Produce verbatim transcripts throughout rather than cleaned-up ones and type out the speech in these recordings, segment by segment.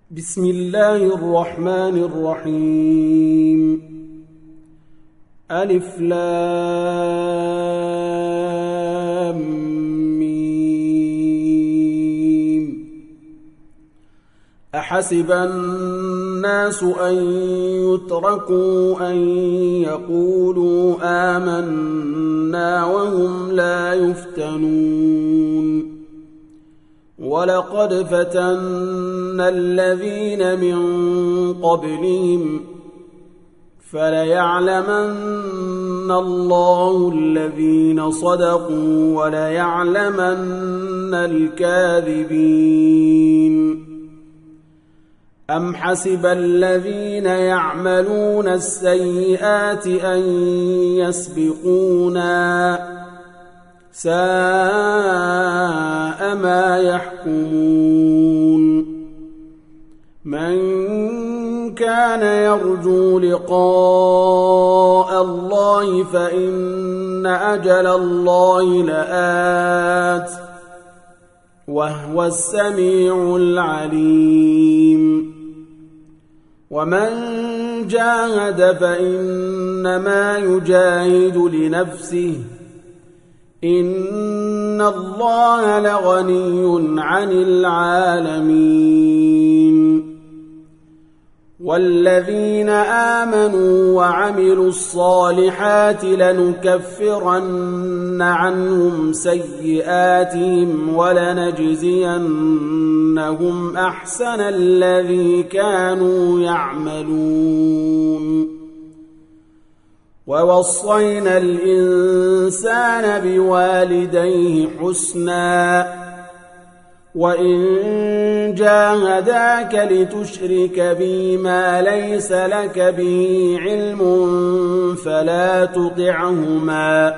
بسم الله الرحمن الرحيم. ألف لام ميم. أحسب الناس أن يتركوا أن يقولوا آمنا وهم لا يفتنون. ولقد فتنا الذين من قبلهم فليعلمن الله الذين صدقوا وليعلمن الكاذبين. أم حسب الذين يعملون السيئات أن يسبقونا ساء ما يحكمون. من كان يرجو لقاء الله فإن أجل الله لآت وهو السميع العليم. ومن جاهد فإنما يجاهد لنفسه إن الله لغني عن العالمين. والذين آمنوا وعملوا الصالحات لنكفرن عنهم سيئاتهم ولنجزينهم أحسن الذي كانوا يعملون. ووصينا الإنسان بوالديه حسنا وإن جاهداك لتشرك بي ما ليس لك به علم فلا تطعهما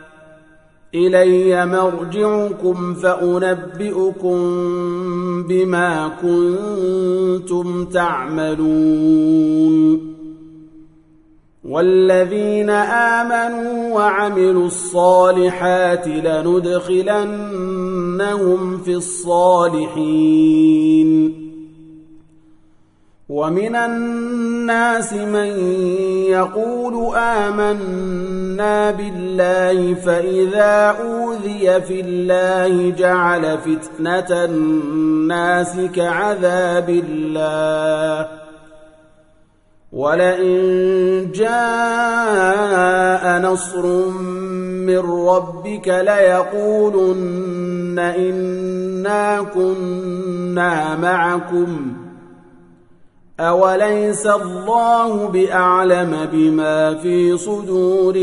إلي مرجعكم فأنبئكم بما كنتم تعملون. والذين آمنوا وعملوا الصالحات لندخلنهم في الصالحين. ومن الناس من يقول آمنا بالله فإذا أوذي في الله جعل فتنة الناس كعذاب الله ولئن جاء نصر من ربك ليقولن إنا كنا معكم أوليس الله بأعلم بما في صدور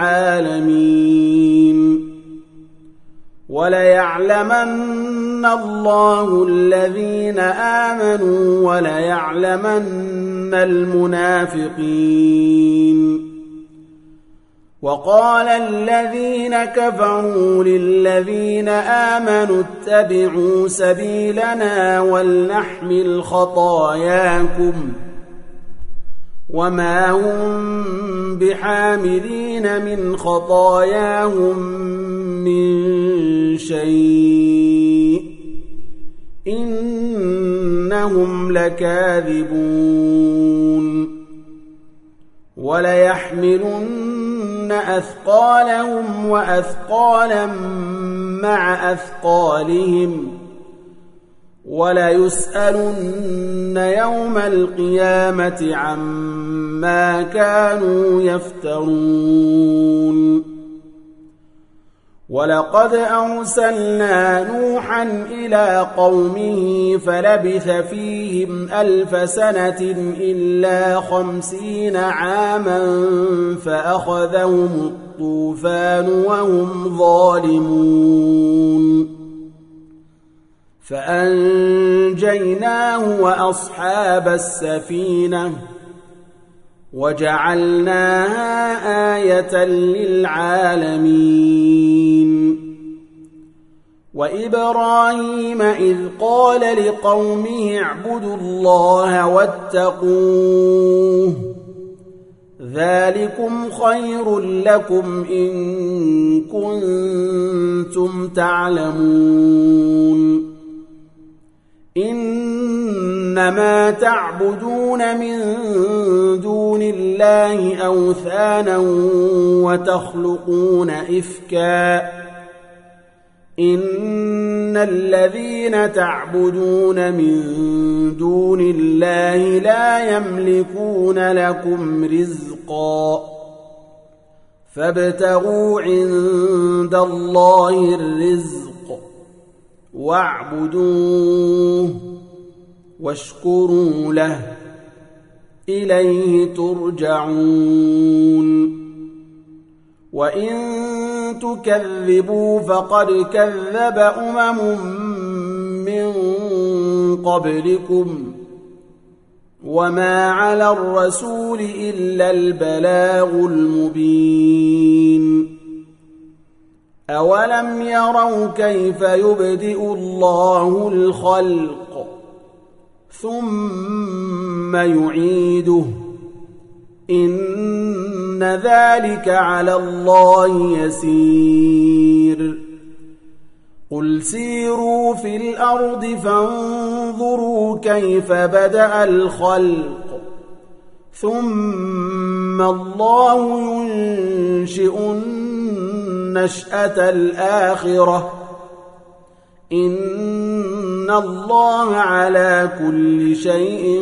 العالمين. وليعلمن الله الذين آمنوا وليعلمن المنافقين. وقال الذين كفروا للذين آمنوا اتبعوا سبيلنا ولنحمل خطاياكم وما هم بحاملين من خطاياهم من شيء إنهم لكاذبون. وليحملن أثقالهم وأثقالا مع أثقالهم وليسألن يوم القيامة عما كانوا يفترون. ولقد أرسلنا نوحا إلى قومه فلبث فيهم ألف سنة إلا خمسين عاما فأخذهم الطوفان وهم ظالمون فأنجيناه وأصحاب السفينة وجعلناها آية للعالمين. وإبراهيم إذ قال لقومه اعبدوا الله واتقوه ذلكم خير لكم إن كنتم تعلمون. إن إنما تعبدون من دون الله أوثانا وتخلقون إفكا إن الذين تعبدون من دون الله لا يملكون لكم رزقا فابتغوا عند الله الرزق واعبدوه واشكروا له إليه ترجعون وإن تكذبوا فقد كذب أمم من قبلكم وما على الرسول إلا البلاغ المبين أولم يروا كيف يبدئ الله الخلق ثم يعيده إن ذلك على الله يسير قل سيروا في الأرض فانظروا كيف بدأ الخلق ثم الله ينشئ النشأة الآخرة إن الله على كل شيء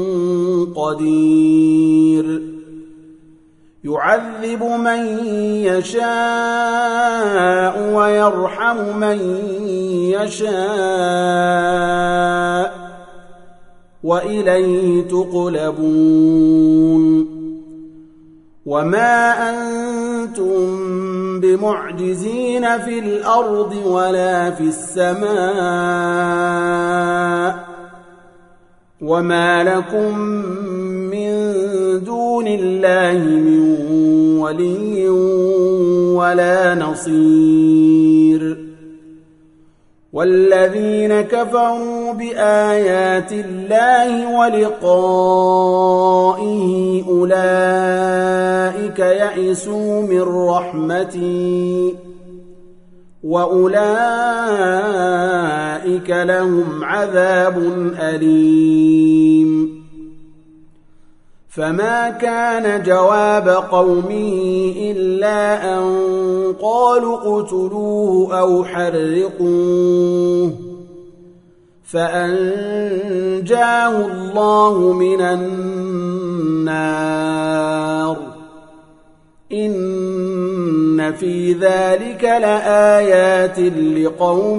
قدير يعذب من يشاء ويرحم من يشاء وإليه تقلبون وما أنتم بمعجزين في الأرض ولا في السماء وما لكم من دون الله من ولي ولا نصير والذين كفروا بآيات الله ولقائه أولئك يئسوا من رحمتي وأولئك لهم عذاب أليم فما كان جواب قومه إلا أن قالوا اقتلوه أو حرقوه فأنجاه الله من النار إن في ذلك لآيات لقوم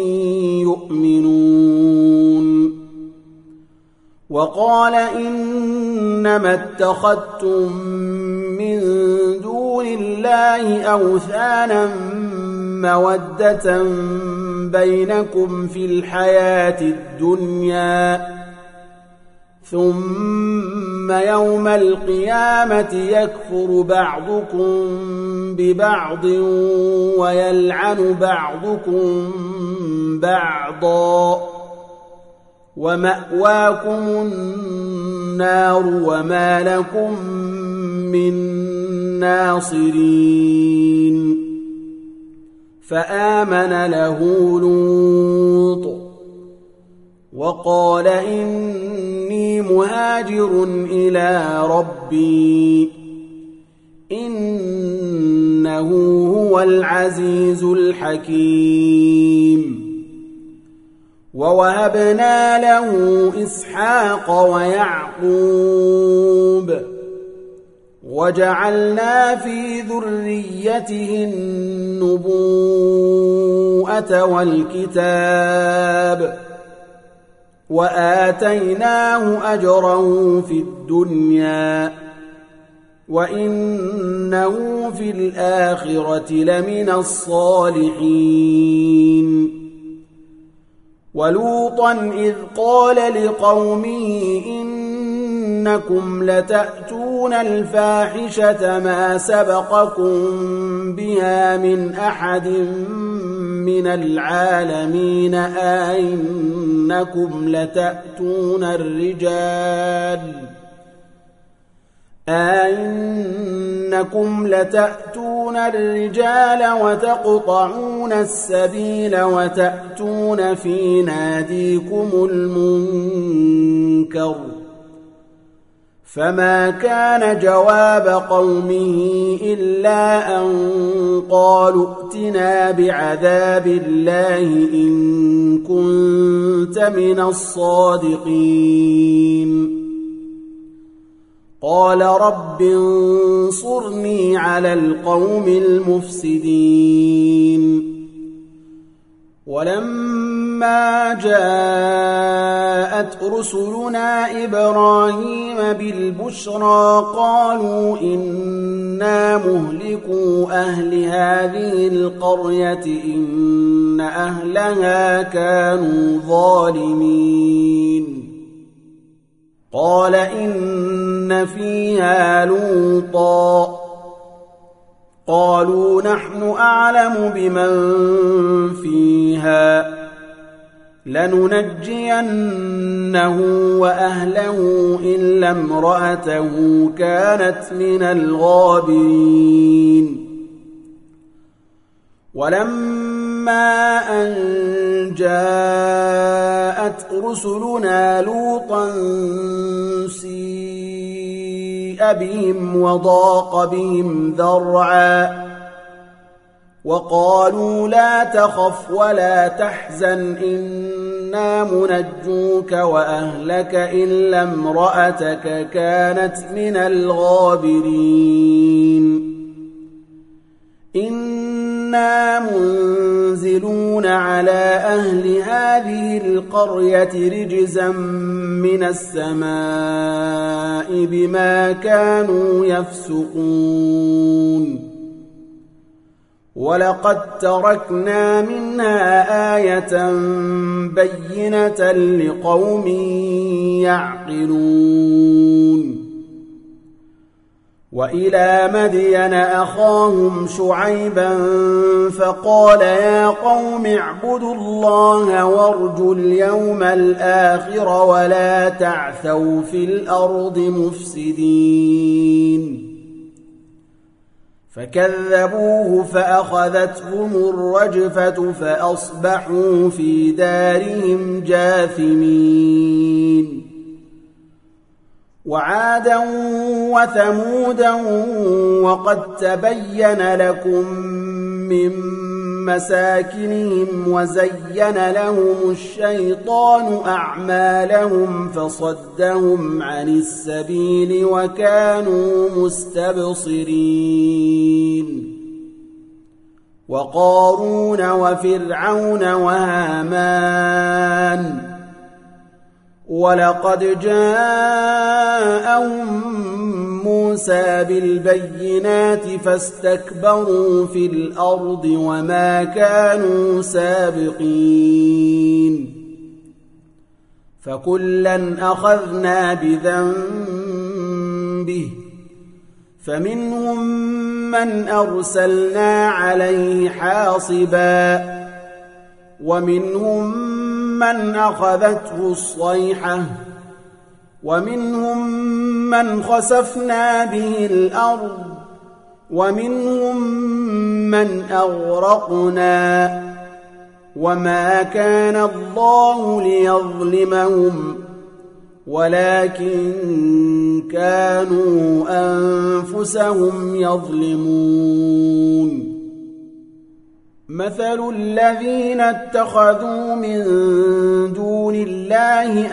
يؤمنون وقال إنما اتخذتم من دون الله أوثانا مودة بينكم في الحياة الدنيا ثم يوم القيامة يكفر بعضكم ببعض ويلعن بعضكم بعضا ومأواكم النار وما لكم من ناصرين فآمن له لوط وقال إني مهاجر إلى ربي إنه هو العزيز الحكيم ووهبنا له إسحاق ويعقوب وجعلنا في ذريته النبوءة والكتاب وآتيناه أجره في الدنيا وإنه في الآخرة لمن الصالحين ولوطا إذ قال لقومه إنكم لتأتون الفاحشة ما سبقكم بها من أحد من العالمين أئنكم لتأتون الرجال أئنكم لتأتون الرجال وتقطعون السبيل وتأتون في ناديكم المنكر فما كان جواب قومه إلا أن قالوا ائتنا بعذاب الله إن كنت من الصادقين قال رب انصرني على القوم المفسدين ولما جاءت رسلنا إبراهيم بالبشرى قالوا إنا مهلكو أهل هذه القرية إن أهلها كانوا ظالمين قال إن فيها لوطا قالوا نحن أعلم بمن فيها لننجينه وأهله إلا امرأته كانت من الغابرين ولما أن جاءت رسلنا لوطا سيء بهم وضاق بهم ذرعا وقالوا لا تخف ولا تحزن إنا منجوك وأهلك إلا امرأتك كانت من الغابرين إنا منزلون على أهل هذه القرية رجزا من السماء بما كانوا يفسقون ولقد تركنا منها آية بينة لقوم يعقلون وإلى مدين أخاهم شعيبا فقال يا قوم اعبدوا الله وارجوا اليوم الآخر ولا تعثوا في الأرض مفسدين فكذبوه فأخذتهم الرجفة فأصبحوا في دارهم جاثمين وعادا وثمودا وقد تبين لكم من مساكنهم وزين لهم الشيطان أعمالهم فصدهم عن السبيل وكانوا مستبصرين وقارون وفرعون وهامان ولقد جاءهم موسى بالبينات فاستكبروا في الأرض وما كانوا سابقين فكلا أخذنا بذنبه فمنهم من أرسلنا عليه حاصبا ومنهم من أخذته الصيحة ومنهم من خسفنا به الأرض ومنهم من أغرقنا وما كان الله ليظلمهم ولكن كانوا أنفسهم يظلمون مثل الذين اتخذوا من دون الله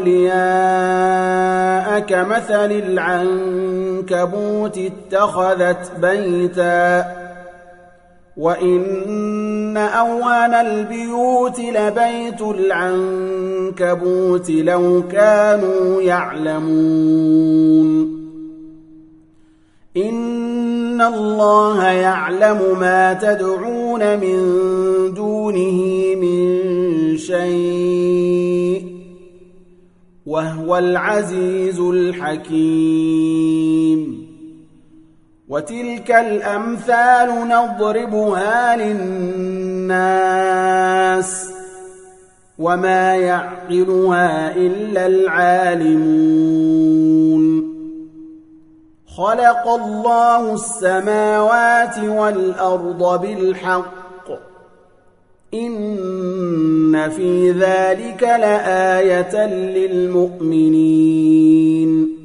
أولياء كمثل العنكبوت اتخذت بيتا وإن أوهن البيوت لبيت العنكبوت لو كانوا يعلمون إن الله يعلم ما تدعون من دونه من شيء وهو العزيز الحكيم وتلك الأمثال نضربها للناس وما يعقلها إلا العالمون خلق الله السماوات والأرض بالحق إن في ذلك لآية للمؤمنين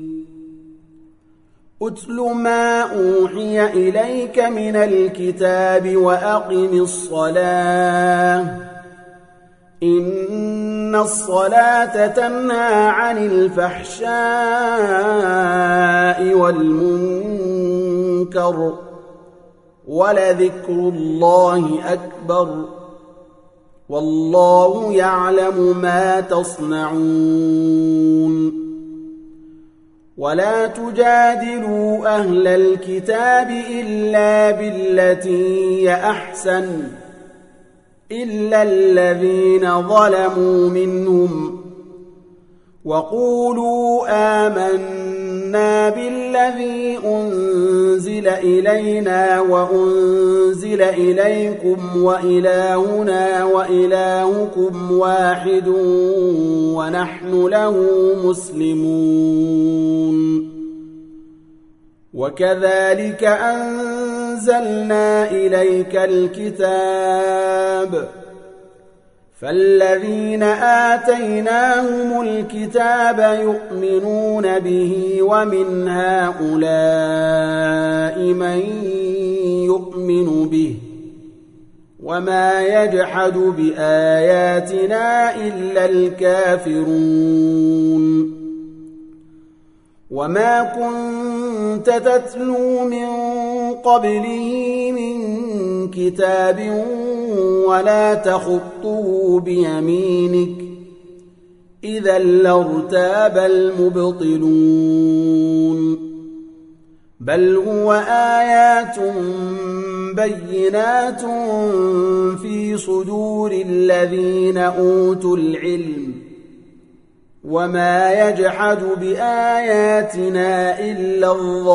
أتل ما أوحي إليك من الكتاب وأقم الصلاة إن الصلاة تنهى عن الفحشاء والمنكر ولذكر الله أكبر والله يعلم ما تصنعون ولا تجادلوا أهل الكتاب إلا بالتي هي أحسن إلا الذين ظلموا منهم وقولوا آمنا بالذي أنزل إلينا وأنزل إليكم وإلهنا وإلهكم واحد ونحن له مسلمون وكذلك أنزلنا إليك الكتاب فالذين آتيناهم الكتاب يؤمنون به ومن هؤلاء من يؤمن به وما يجحد بآياتنا إلا الكافرون وما كنت تتلو من قبله من كتاب ولا تخطه بيمينك إذا لارتاب المبطلون بل هو آيات بينات في صدور الذين أوتوا العلم وما يجحد بآياتنا إلا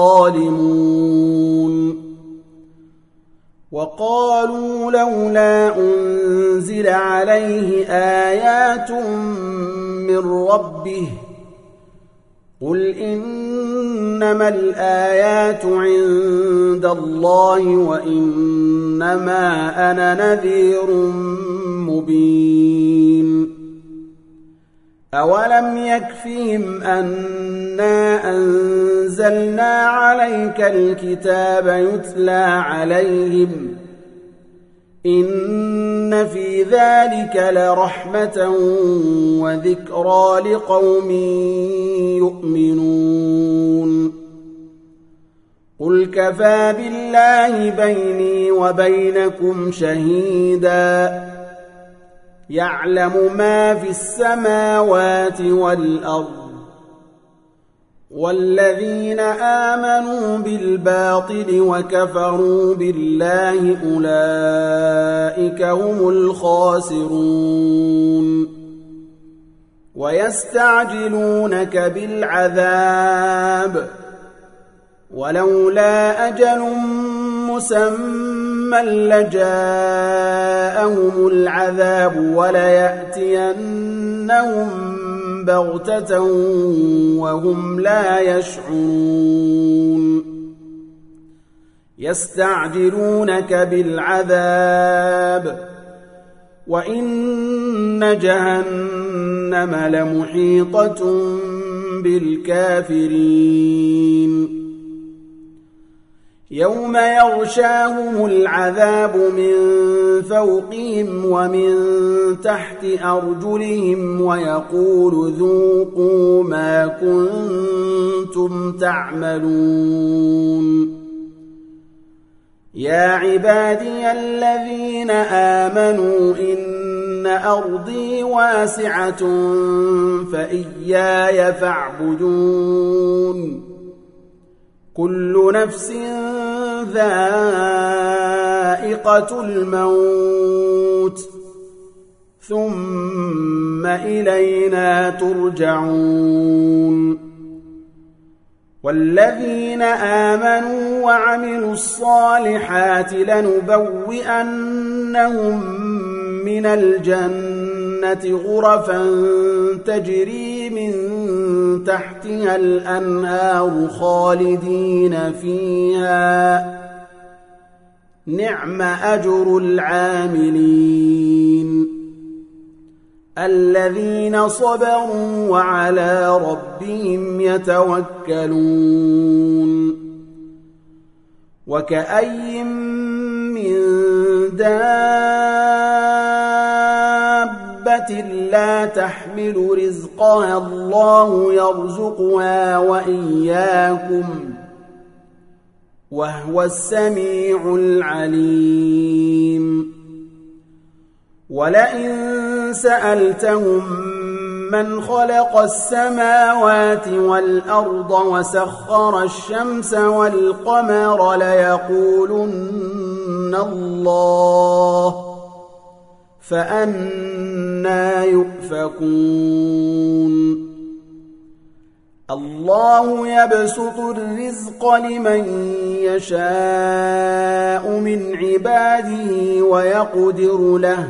الظالمون وقالوا لولا أنزل عليه آيات من ربه قل إنما الآيات عند الله وإنما أنا نذير مبين أولم يكفهم أنا أنزلنا عليك الكتاب يتلى عليهم إن في ذلك لرحمة وذكرى لقوم يؤمنون قل كفى بالله بيني وبينكم شهيدا يعلم ما في السماوات والأرض والذين آمنوا بالباطل وكفروا بالله أولئك هم الخاسرون ويستعجلونك بالعذاب ولولا أجل مسمى لجاءهم العذاب وليأتينهم بغتة وهم لا يشعرون يستعجلونك بالعذاب وإن جهنم لمحيطة بالكافرين يوم يغشاهم العذاب من فوقهم ومن تحت أرجلهم ويقول ذوقوا ما كنتم تعملون يا عبادي الذين آمنوا إن أرضي واسعة فإياي فاعبدون كل نفس ذائقة الموت ثم إلينا ترجعون والذين آمنوا وعملوا الصالحات لنبوئنهم من الجنة غرفا تجري من تحتها الأنهار خالدين فيها نعم أجر العاملين الذين صبروا وعلى ربهم يتوكلون وكأي من دابة لا تحمل رزقها الله يرزقها وإياكم وهو السميع العليم ولئن سألتهم من خلق السماوات والأرض وسخر الشمس والقمر ليقولن الله فأنى يؤفكون الله يبسط الرزق لمن يشاء من عباده ويقدر له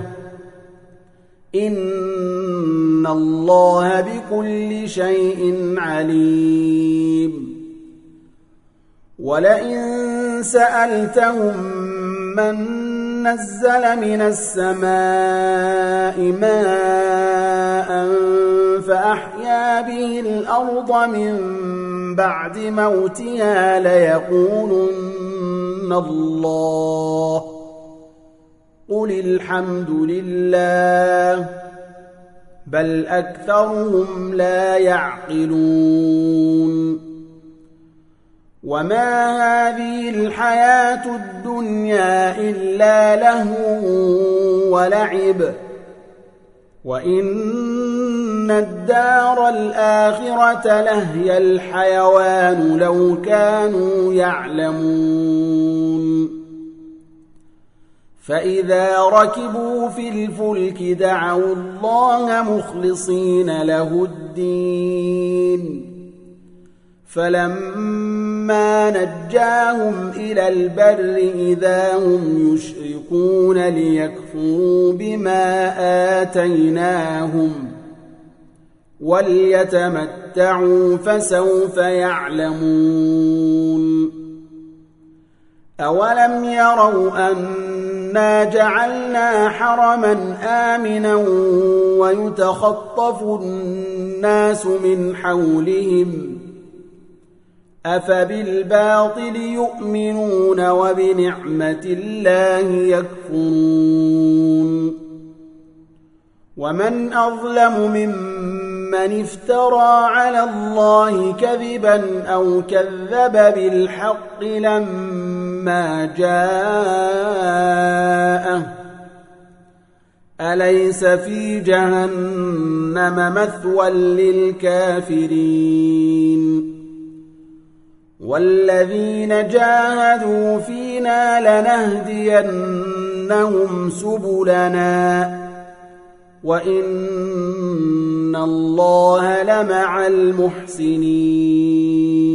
إن الله بكل شيء عليم ولئن سألتهم من نزل من السماء ماء فأحيا به الأرض من بعد موتها ليقولن الله قل الحمد لله بل أكثرهم لا يعقلون وما هذه الحياة الدنيا إلا لهو ولعب وإن الدار الآخرة لهي الحيوان لو كانوا يعلمون فإذا ركبوا في الفلك دعوا الله مخلصين له الدين فلما نجاهم إلى البر إذا هم يشركون ليكفروا بما آتيناهم وليتمتعوا فسوف يعلمون أولم يروا أنا جعلنا حرما آمنا ويتخطف الناس من حولهم أفبالباطل يؤمنون وبنعمة الله يكفرون ومن أظلم ممن افترى على الله كذبا أو كذب بالحق لما جاءه أليس في جهنم مثوى للكافرين والذين جاهدوا فينا لنهدينهم سبلنا وإن الله لمع المحسنين